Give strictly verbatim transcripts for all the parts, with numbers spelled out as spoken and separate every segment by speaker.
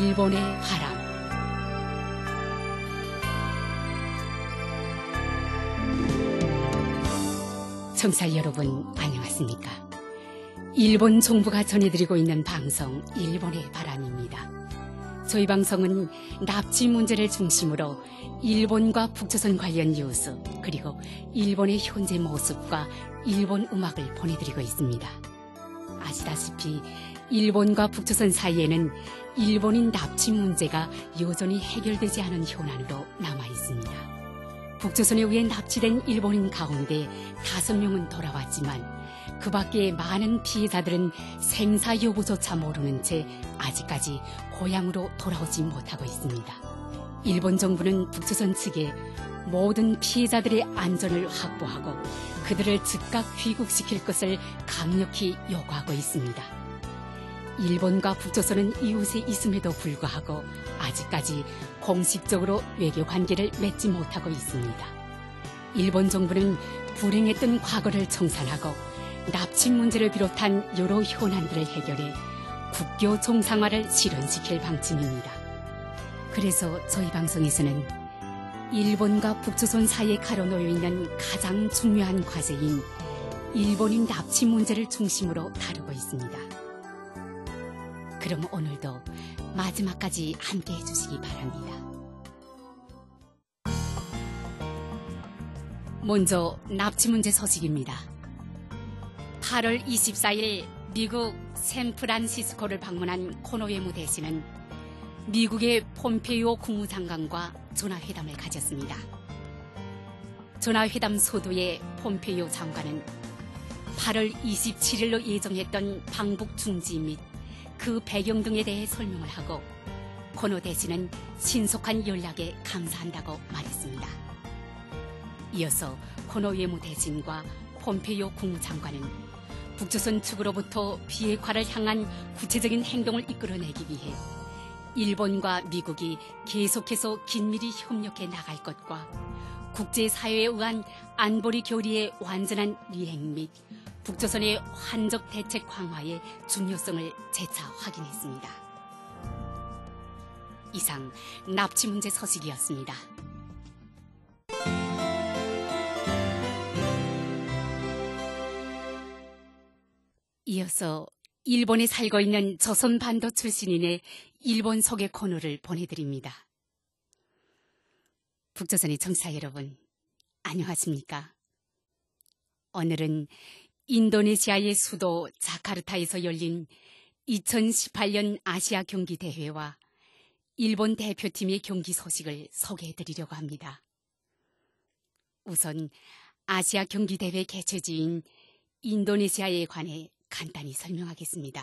Speaker 1: 일본의 바람. 청취자 여러분, 안녕하십니까? 일본 정부가 전해드리고 있는 방송 일본의 바람입니다. 저희 방송은 납치 문제를 중심으로 일본과 북조선 관련 뉴스, 그리고 일본의 현재 모습과 일본 음악을 보내드리고 있습니다. 아시다시피 일본과 북조선 사이에는 일본인 납치 문제가 여전히 해결되지 않은 현안으로 남아 있습니다. 북조선에 의해 납치된 일본인 가운데 다섯 명은 돌아왔지만 그 밖에 많은 피해자들은 생사 여부조차 모르는 채 아직까지 고향으로 돌아오지 못하고 있습니다. 일본 정부는 북조선 측에 모든 피해자들의 안전을 확보하고 그들을 즉각 귀국시킬 것을 강력히 요구하고 있습니다. 일본과 북조선은 이웃에 있음에도 불구하고 아직까지 공식적으로 외교 관계를 맺지 못하고 있습니다. 일본 정부는 불행했던 과거를 청산하고 납치 문제를 비롯한 여러 현안들을 해결해 국교 정상화를 실현시킬 방침입니다. 그래서 저희 방송에서는 일본과 북조선 사이에 가로놓여 있는 가장 중요한 과제인 일본인 납치 문제를 중심으로 다루고 있습니다. 그럼 오늘도 마지막까지 함께 해주시기 바랍니다. 먼저 납치 문제 소식입니다. 팔월 이십사일 미국 샌프란시스코를 방문한 코노웨무 대신은 미국의 폼페이오 국무장관과 전화회담을 가졌습니다. 전화회담 소도의 폼페이오 장관은 팔월 이십칠일로 예정했던 방북 중지 및 그 배경 등에 대해 설명을 하고 코노 대신은 신속한 연락에 감사한다고 말했습니다. 이어서 코노 외무 대신과 폼페이오 국무장관은 북조선 측으로부터 비핵화를 향한 구체적인 행동을 이끌어내기 위해 일본과 미국이 계속해서 긴밀히 협력해 나갈 것과 국제사회에 의한 안보리 교리의 완전한 이행 및 북조선의 환적 대책 강화의 중요성을 재차 확인했습니다. 이상 납치 문제 소식이었습니다. 이어서 일본에 살고 있는 조선반도 출신인의 일본 소개 코너를 보내드립니다. 북조선의 청취자 여러분, 안녕하십니까? 오늘은 인도네시아의 수도 자카르타에서 열린 이천십팔년 아시아 경기 대회와 일본 대표팀의 경기 소식을 소개해드리려고 합니다. 우선 아시아 경기 대회 개최지인 인도네시아에 관해 간단히 설명하겠습니다.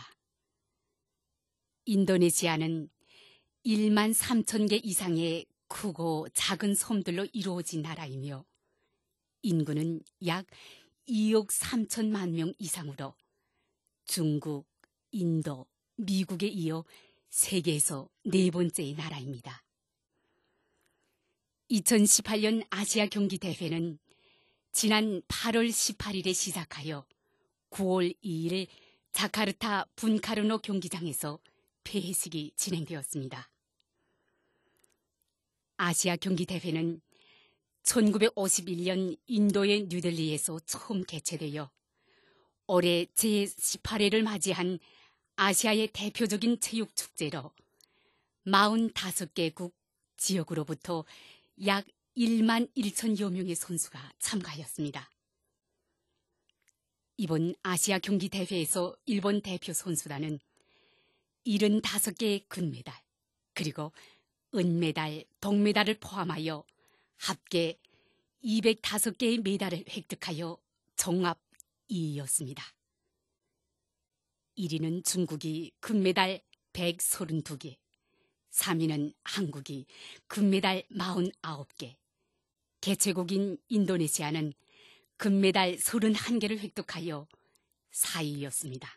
Speaker 1: 인도네시아는 일만 삼천 개 이상의 크고 작은 섬들로 이루어진 나라이며 인구는 약 이억 삼천만 명 이상으로 중국, 인도, 미국에 이어 세계에서 네 번째의 나라입니다. 이천십팔년 아시아 경기 대회는 지난 팔월 십팔일에 시작하여 구월 이일 자카르타 분카르노 경기장에서 폐회식이 진행되었습니다. 아시아 경기 대회는 천구백오십일년 인도의 뉴델리에서 처음 개최되어 올해 제십팔회를 맞이한 아시아의 대표적인 체육축제로 사십오 개국 지역으로부터 약 일만 일천여 명의 선수가 참가하였습니다. 이번 아시아 경기 대회에서 일본 대표 선수단은 칠십오 개의 금메달, 그리고 은메달, 동메달을 포함하여 합계 이백오 개의 메달을 획득하여 종합 이 위였습니다. 일 위는 중국이 금메달 백삼십이 개, 삼 위는 한국이 금메달 사십구 개, 개최국인 인도네시아는 금메달 삼십일 개를 획득하여 사 위였습니다.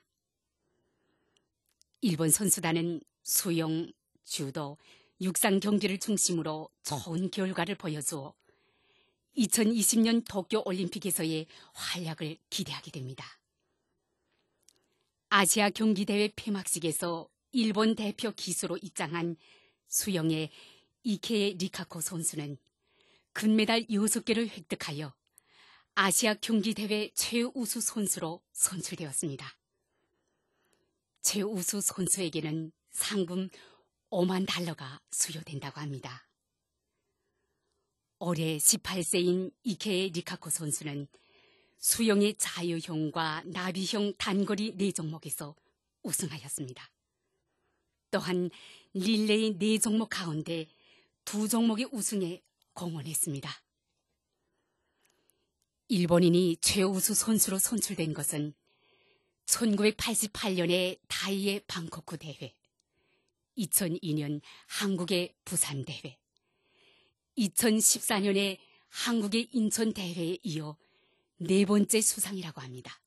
Speaker 1: 일본 선수단은 수영, 주도, 육상 경기를 중심으로 좋은 결과를 보여주어 이천이십년 도쿄올림픽에서의 활약을 기대하게 됩니다. 아시아 경기대회 폐막식에서 일본 대표 기수로 입장한 수영의 이케 리카코 선수는 금메달 여섯 개를 획득하여 아시아 경기대회 최우수 선수로 선출되었습니다. 최우수 선수에게는 상금 오만 달러가 수여된다고 합니다. 올해 십팔 세인 이케 리카코 선수는 수영의 자유형과 나비형 단거리 네 종목에서 우승하였습니다. 또한 릴레이 네 종목 가운데 두 종목의 우승에 공헌했습니다. 일본인이 최우수 선수로 선출된 것은 천구백팔십팔 년의 타이의 방코쿠 대회, 이천이 년 한국의 부산 대회, 이천십사 년에 한국의 인천 대회에 이어 네 번째 수상이라고 합니다.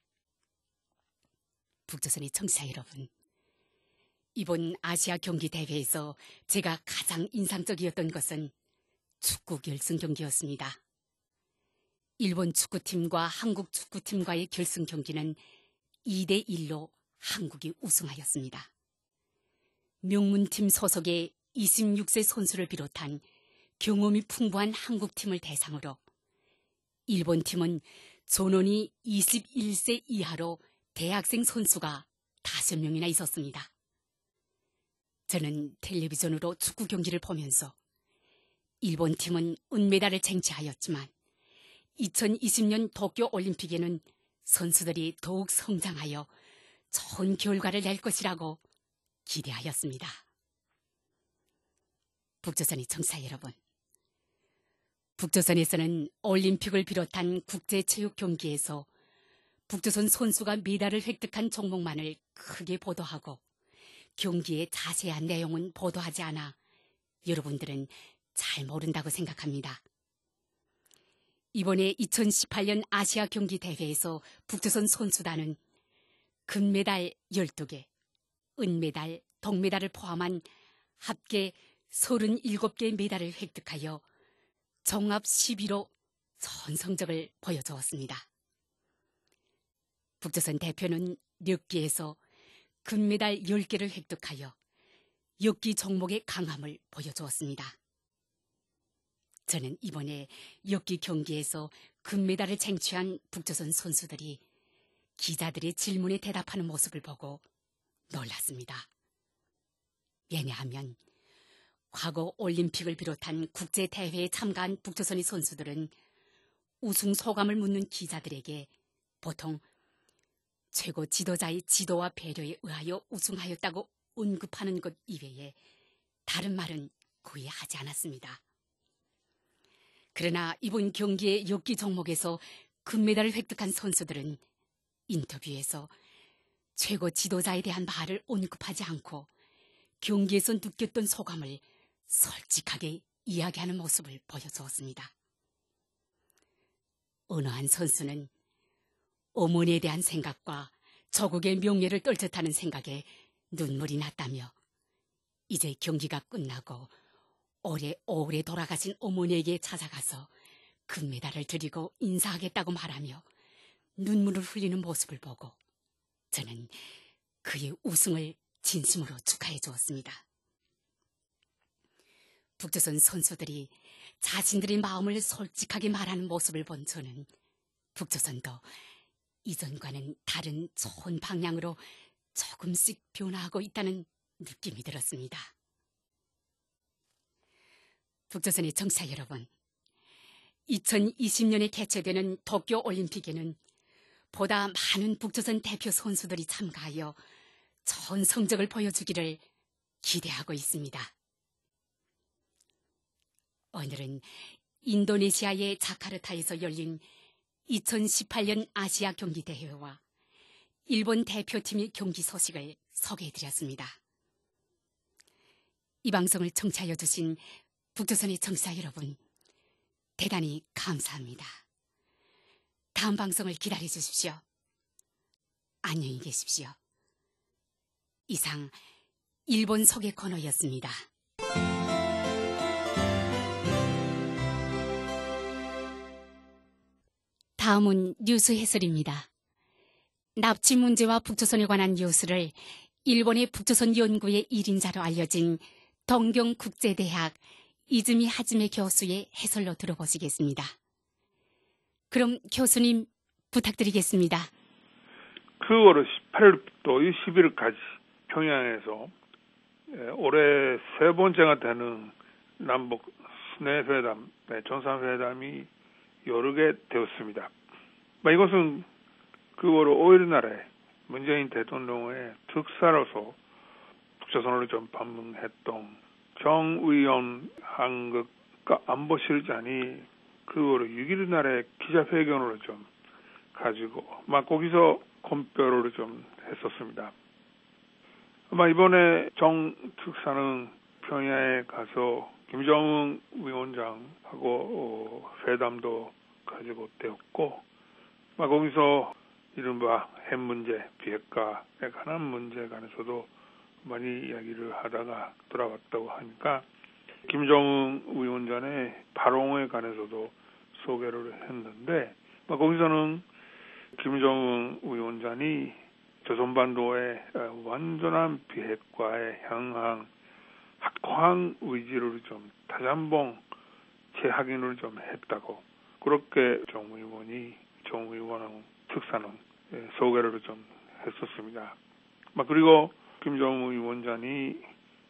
Speaker 1: 북조선의 청취자 여러분, 이번 아시아 경기 대회에서 제가 가장 인상적이었던 것은 축구 결승 경기였습니다. 일본 축구팀과 한국 축구팀과의 결승 경기는 이 대 일로 한국이 우승하였습니다. 명문팀 소속의 이십육 세 선수를 비롯한 경험이 풍부한 한국팀을 대상으로 일본팀은 전원이 이십일 세 이하로 대학생 선수가 다섯 명이나 있었습니다. 저는 텔레비전으로 축구 경기를 보면서 일본팀은 은메달을 쟁취하였지만 이천이십 년 도쿄올림픽에는 선수들이 더욱 성장하여 좋은 결과를 낼 것이라고 기대하였습니다. 북조선의 청취자 여러분, 북조선에서는 올림픽을 비롯한 국제체육 경기에서 북조선 선수가 메달을 획득한 종목만을 크게 보도하고 경기의 자세한 내용은 보도하지 않아 여러분들은 잘 모른다고 생각합니다. 이번에 이천십팔 년 아시아 경기 대회에서 북조선 선수단은 금메달 열두 개, 은메달, 동메달을 포함한 합계 서른일곱 개의 메달을 획득하여 종합 십 위로 좋은 성적을 보여주었습니다. 북조선 대표는 력기에서 금메달 열 개를 획득하여 역기 종목의 강함을 보여주었습니다. 저는 이번에 역기 경기에서 금메달을 쟁취한 북조선 선수들이 기자들의 질문에 대답하는 모습을 보고 놀랐습니다. 왜냐하면 과거 올림픽을 비롯한 국제대회에 참가한 북조선의 선수들은 우승 소감을 묻는 기자들에게 보통 최고 지도자의 지도와 배려에 의하여 우승하였다고 언급하는 것 이외에 다른 말은 거의 하지 않았습니다. 그러나 이번 경기의 역기 종목에서 금메달을 획득한 선수들은 인터뷰에서 최고 지도자에 대한 말을 언급하지 않고 경기에서 느꼈던 소감을 솔직하게 이야기하는 모습을 보여주었습니다. 어느 한 선수는 어머니에 대한 생각과 조국의 명예를 떨쳤다는 생각에 눈물이 났다며 이제 경기가 끝나고 오래 오래 돌아가신 어머니에게 찾아가서 금메달을 드리고 인사하겠다고 말하며 눈물을 흘리는 모습을 보고 저는 그의 우승을 진심으로 축하해 주었습니다. 북조선 선수들이 자신들의 마음을 솔직하게 말하는 모습을 본 저는 북조선도 이전과는 다른 좋은 방향으로 조금씩 변화하고 있다는 느낌이 들었습니다. 북조선의 청취자 여러분, 이천이십 년에 개최되는 도쿄올림픽에는 보다 많은 북조선 대표 선수들이 참가하여 좋은 성적을 보여주기를 기대하고 있습니다. 오늘은 인도네시아의 자카르타에서 열린 이천십팔 년 아시아 경기대회와 일본 대표팀의 경기 소식을 소개해드렸습니다. 이 방송을 청취하여 주신 북조선의 청취자 여러분, 대단히 감사합니다. 다음 방송을 기다려 주십시오. 안녕히 계십시오. 이상 일본 소개 코너였습니다. 다음은 뉴스 해설입니다. 납치 문제와 북조선에 관한 뉴스를 일본의 북조선 연구의 일인자로 알려진 동경국제대학 이즈미 하즈메 교수의 해설로 들어보시겠습니다. 그럼 교수님 부탁드리겠습니다.
Speaker 2: 구월 십팔일부터 이십일까지 평양에서 올해 세 번째가 되는 남북 스네회담, 정상회담이 열리게 되었습니다. 이것은 구월 오일 날에 문재인 대통령의 특사로서 북조선을 좀 방문했던 정의원 한국과 안보실장이 구월 육일 날에 기자회견을 좀 가지고 막 거기서 공표를 좀 했었습니다. 아마 이번에 정 특사는 평양에 가서 김정은 위원장하고 어, 회담도 가지고 되었고, 막 거기서 이른바 핵 문제, 비핵화에 관한 문제에 관해서도 많이 이야기를 하다가 돌아왔다고 하니까 김정은 위원장의 발언에 관해서도 소개를 했는데, 막 거기서는 김정은 위원장이 조선반도의 완전한 비핵화에 향한 확고한 의지를 좀 다시 한번 재확인을 좀 했다고, 그렇게 정 의원이, 정 의원 특사는 소개를 좀 했었습니다. 그리고 김정은 위원장이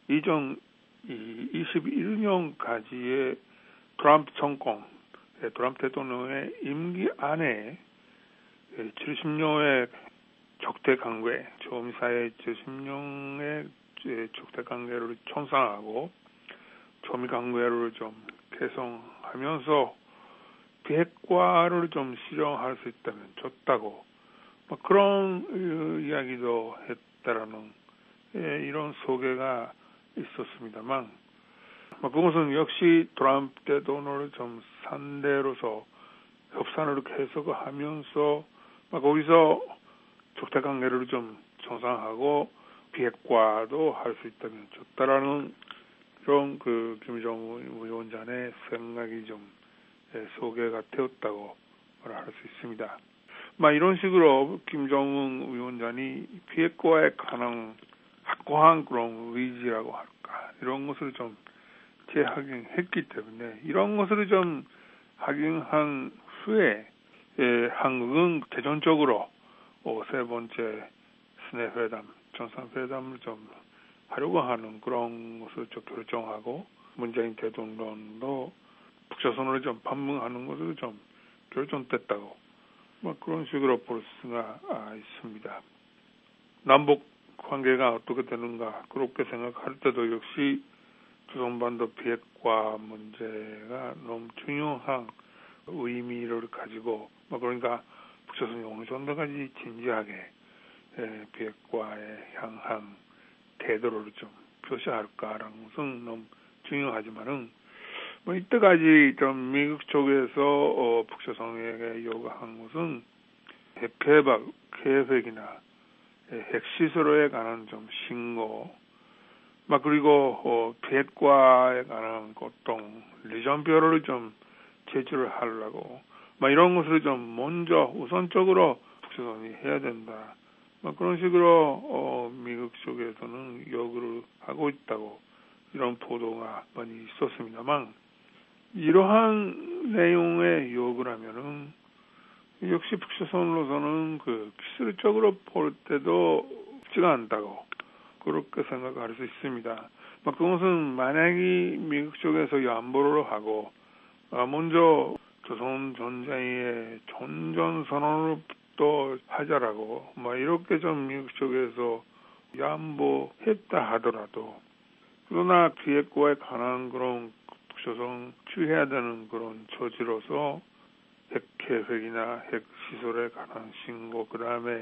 Speaker 2: 이천이십일 년까지의 트럼프 정권, 트럼프 대통령의 임기 안에 칠십 년의 적대 관계, 조미사의 칠십 년의 적대 관계를 청산하고 조미 관계를 좀 개선하면서 비핵화를 좀 실현할 수 있다면 좋다고, 그런 이야기도 했다라는 이런 소개가 있었습니다만, 그것은 역시 트럼프 대통령을 좀 상대로서 협상을 계속하면서 거기서 적대 관계를 좀 정상하고 비핵화도 할 수 있다면 좋다라는 그런 그 김정은 위원장의 생각이 좀 소개가 되었다고 할 수 있습니다. 이런 식으로 김정은 위원장이 비핵화에 관한 확고한 그런 의지라고 할까, 이런 것을 좀 재확인했기 때문에 이런 것을 좀 확인한 후에 예, 한국은 대전적으로 어, 세 번째 스네회담, 정상회담을 좀 하려고 하는 그런 것을 좀 결정하고, 문재인 대통령도 북조선으로 좀 방문하는 것을 좀 결정됐다고, 뭐 그런 식으로 볼 수가 아, 있습니다. 남북 관계가 어떻게 되는가 그렇게 생각할 때도 역시 조선반도 비핵화 문제가 너무 중요한 의미를 가지고, 뭐 그러니까 북조선이 어느 정도까지 진지하게 에, 비핵화에 향한 태도를 좀 표시할까라는 것은 너무 중요하지만은, 뭐 이때까지 좀 미국 쪽에서 어, 북조선에게 요구한 것은 핵 개발 계획이나 핵시설에 관한 좀 신고, 막 그리고 어, 비핵화에 관한 어떤 리전표를 좀 제출을 하려고, 막 이런 것을 좀 먼저 우선적으로 북조선이 해야 된다, 막 그런 식으로 어, 미국 쪽에서는 요구를 하고 있다고 이런 보도가 많이 있었습니다만, 이러한 내용의 요구라면은 역시 북조선으로서는 그 기술적으로 볼 때도 쉽지가 않다고 그렇게 생각할 수 있습니다. 그것은 만약에 미국 쪽에서 양보를 하고 먼저 조선 전쟁의 종전선언을 또 하자라고 뭐 이렇게 좀 미국 쪽에서 양보했다 하더라도, 그러나 비핵화에 관한 그런 북조선 취해야 되는 그런 조치로서 핵 계획이나 핵 시설에 관한 신고, 그 다음에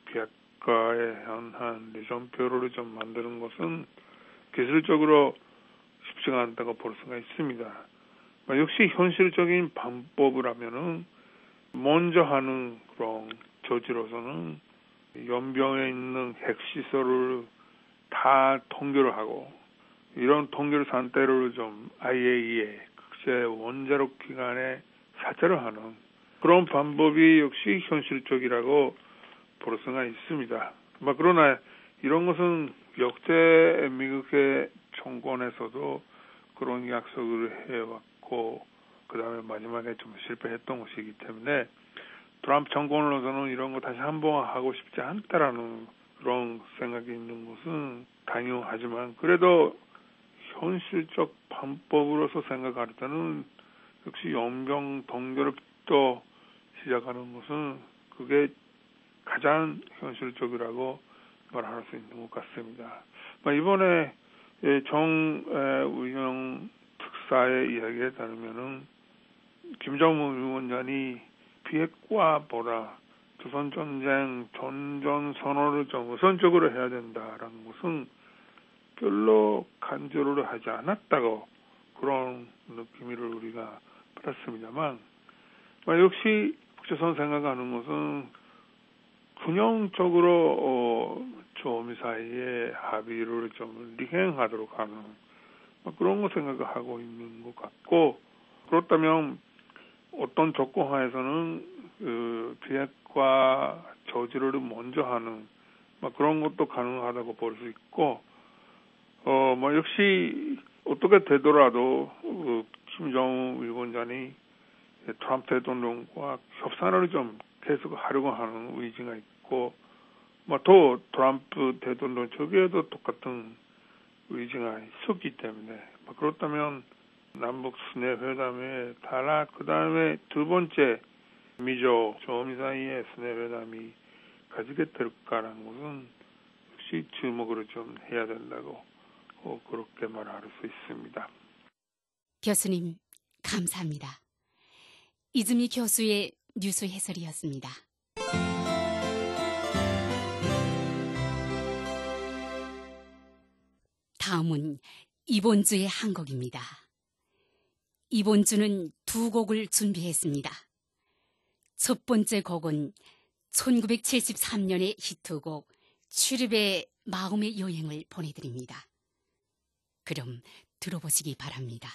Speaker 2: 비핵화에 한한 리전표를 좀 만드는 것은 기술적으로 쉽지가 않다고 볼 수가 있습니다. 역시 현실적인 방법이라면은 먼저 하는 그런 조치로서는 연병에 있는 핵 시설을 다 통제를 하고, 이런 통제 상태를 좀 아이에이이에이 국제 원자력 기관에 사찰을 하는 그런 방법이 역시 현실적이라고 볼 수가 있습니다. 그러나 이런 것은 역대 미국의 정권에서도 그런 약속을 해왔고 그 다음에 마지막에 좀 실패했던 것이기 때문에 트럼프 정권으로서는 이런 거 다시 한번 하고 싶지 않다라는 그런 생각이 있는 것은 당연하지만 그래도 현실적 방법으로서 생각할 때는 역시 연방 동결부터 시작하는 것은 그게 가장 현실적이라고 말할 수 있는 것 같습니다. 이번에 정의용 특사의 이야기에 따르면은 김정은 위원장이 비핵화보다 조선전쟁 전전선언을 좀 우선적으로 해야 된다라는 것은 별로 간절을 하지 않았다고 그런 느낌을 우리가 받았습니다만 역시 북조선 생각하는 것은 균형적으로 어, 조미 사이에 합의를 좀 리행하도록 하는 그런 거 생각을 하고 있는 것 같고 그렇다면 어떤 조건 하에서는 그 비핵화 저지를 먼저 하는 그런 것도 가능하다고 볼 수 있고 어 뭐 역시 어떻게 되더라도 그 김정은 위원장이 트럼프 대통령과 협상을 좀 계속 하려고 하는 의지가 있고 뭐 또 트럼프 대통령 쪽에도 똑같은 의지가 있었기 때문에 뭐 그렇다면 남북 순회 회담에 따라 그 다음에 두 번째 미조 조미 사이의 순회 회담이 가지게 될까라는 것은 역시 주목을 좀 해야 된다고 어, 그렇게 말할 수 있습니다.
Speaker 1: 교수님 감사합니다. 이즈미 교수의 뉴스 해설이었습니다. 다음은 이번 주의 한 곡입니다. 이번 주는 두 곡을 준비했습니다. 첫 번째 곡은 천구백칠십삼 년의 히트곡 출입의 마음의 여행을 보내드립니다. 그럼 들어보시기 바랍니다.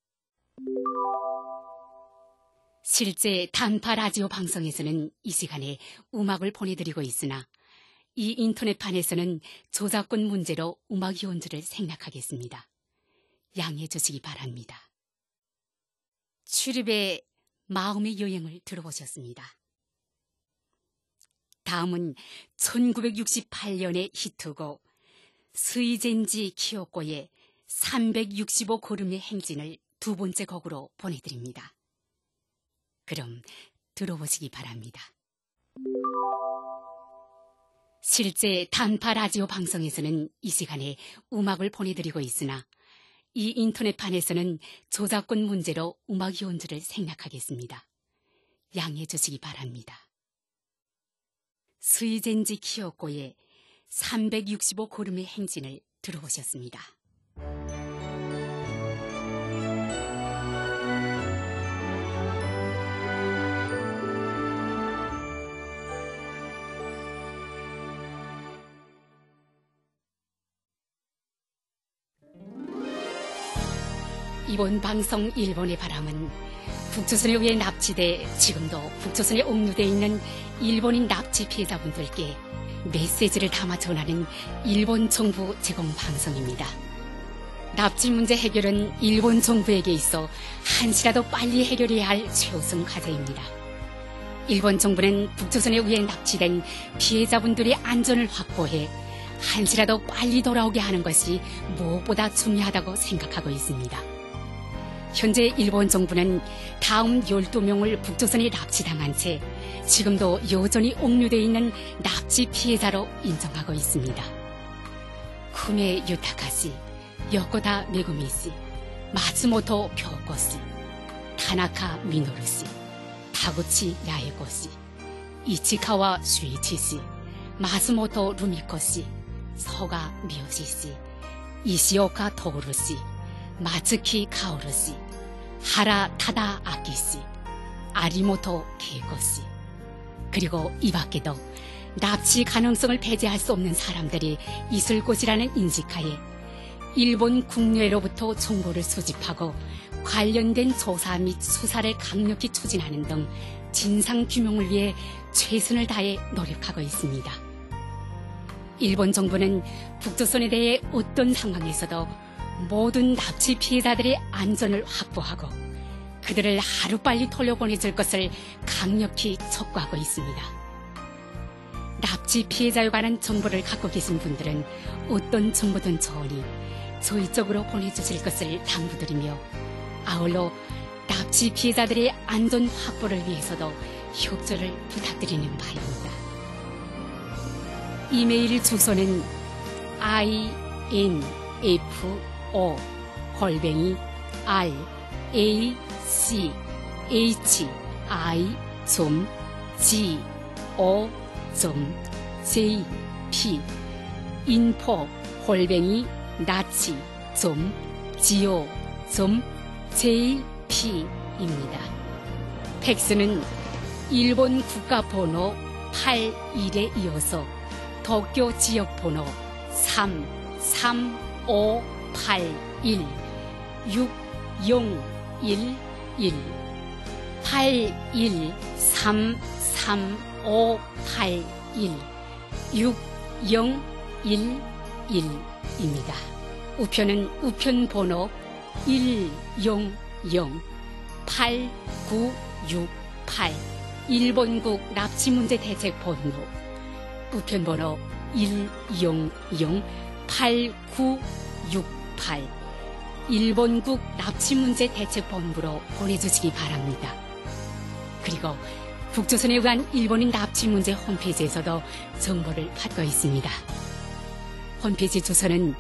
Speaker 1: 실제 단파 라디오 방송에서는 이 시간에 음악을 보내드리고 있으나 이 인터넷판에서는 저작권 문제로 음악 연주를 생략하겠습니다. 양해해 주시기 바랍니다. 출입의 마음의 여행을 들어보셨습니다. 다음은 천구백육십팔 년의 히트곡 스이젠지 키요코의 삼백육십오 걸음의 행진을 두 번째 곡으로 보내드립니다. 그럼 들어보시기 바랍니다. 실제 단파 라디오 방송에서는 이 시간에 음악을 보내드리고 있으나 이 인터넷판에서는 저작권 문제로 음악 연주를 생략하겠습니다. 양해해 주시기 바랍니다. 스이젠지 키요코의 삼백육십오 걸음의 행진을 들어보셨습니다. 이번 방송 일본의 바람은 북조선에 의해 납치돼 지금도 북조선에 옥류되어 있는 일본인 납치 피해자분들께 메시지를 담아 전하는 일본 정부 제공 방송입니다. 납치 문제 해결은 일본 정부에게 있어 한시라도 빨리 해결해야 할 최우선 과제입니다. 일본 정부는 북조선에 의해 납치된 피해자분들의 안전을 확보해 한시라도 빨리 돌아오게 하는 것이 무엇보다 중요하다고 생각하고 있습니다. 현재 일본 정부는 다음 열두 명을 북조선에 납치당한 채 지금도 여전히 옥류되어 있는 납치 피해자로 인정하고 있습니다. 쿠메 유타카시, 요코다 메구미씨, 마츠모토 교코씨, 타나카 미노루씨, 타구치 야에고씨, 이치카와 슈이치씨, 마츠모토 루미코씨, 서가 미요시씨, 이시오카 토구루씨, 마츠키 카오루씨, 하라 타다 아키씨, 아리모토 케이코씨, 그리고 이 밖에도 납치 가능성을 배제할 수 없는 사람들이 있을 곳이라는 인식하에 일본 국내로부터 정보를 수집하고 관련된 조사 및 수사를 강력히 추진하는 등 진상규명을 위해 최선을 다해 노력하고 있습니다. 일본 정부는 북조선에 대해 어떤 상황에서도 모든 납치 피해자들의 안전을 확보하고 그들을 하루빨리 돌려보내줄 것을 강력히 촉구하고 있습니다. 납치 피해자에 관한 정보를 갖고 계신 분들은 어떤 정보든 좋으니 저희 쪽으로 보내주실 것을 당부드리며 아울러 납치 피해자들의 안전 확보를 위해서도 협조를 부탁드리는 바입니다. 이메일 주소는 info 골뱅이 r a c h i g o j p info 골뱅이 나치 go j p 입니다. 팩스는 일본 국가번호 팔십일에 이어서 도쿄 지역번호 삼 삼 오 팔 일 육 영 일 일 팔 일 삼 삼 오 팔 일 육 영 일 일입니다. 우편은 우편번호 일 영 영 팔 구 육 팔 일본국 납치문제 대책본부 우편번호 일 영 영 팔 구 육 팔 일본국 납치문제 대책본부로 보내주시기 바랍니다. 그리고 북조선에 관한 일본인 납치문제 홈페이지에서도 정보를 받고 있습니다. 홈페이지 주소는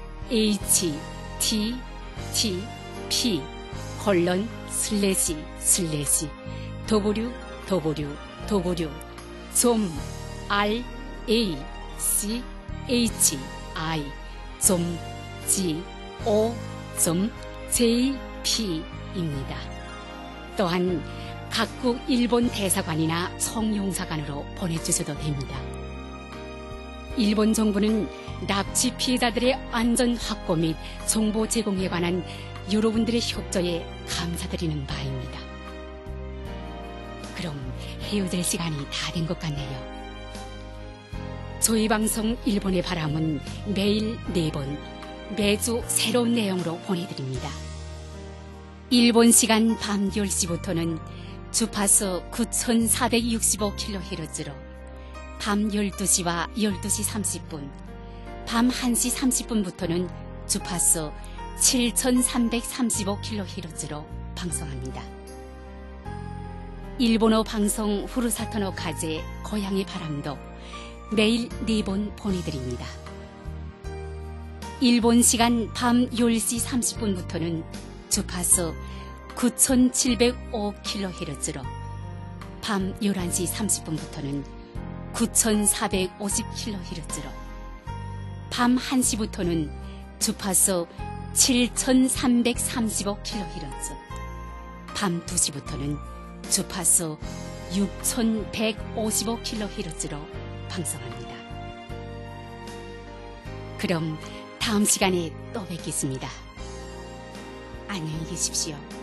Speaker 1: 에이치 티 티 피 콜론 슬래시 슬래시 더블유 더블유 더블유 점 알 에이 씨 에이치 아이 점 지 오 점 제이 피입니다. 또한 각국 일본 대사관이나 총용사관으로 보내주셔도 됩니다. 일본 정부는 납치 피해자들의 안전 확보 및 정보 제공에 관한 여러분들의 협조에 감사드리는 바입니다. 그럼 헤어질 시간이 다 된 것 같네요. 저희 방송 일본의 바람은 매일 네 번, 매주 새로운 내용으로 보내드립니다. 일본 시간 밤 열 시부터는 주파수 구천사백육십오 킬로헤르츠로 밤 열두 시와 열두 시 삼십 분, 밤 한 시 삼십 분부터는 주파수 칠천삼백삼십오 킬로헤르츠로 방송합니다. 일본어 방송 후루사토노 카제 고향의 바람도 매일 네 번 보내드립니다. 일본 시간 밤 열 시 삼십 분부터는 주파수 구천칠백오 킬로헤르츠로 밤 열한 시 삼십 분부터는 구천사백오십 킬로헤르츠로 밤 한 시부터는 주파수 칠천삼백삼십오 킬로헤르츠 밤 두 시부터는 주파수 육천백오십오 킬로헤르츠로 방송합니다. 그럼 다음 시간에 또 뵙겠습니다. 안녕히 계십시오.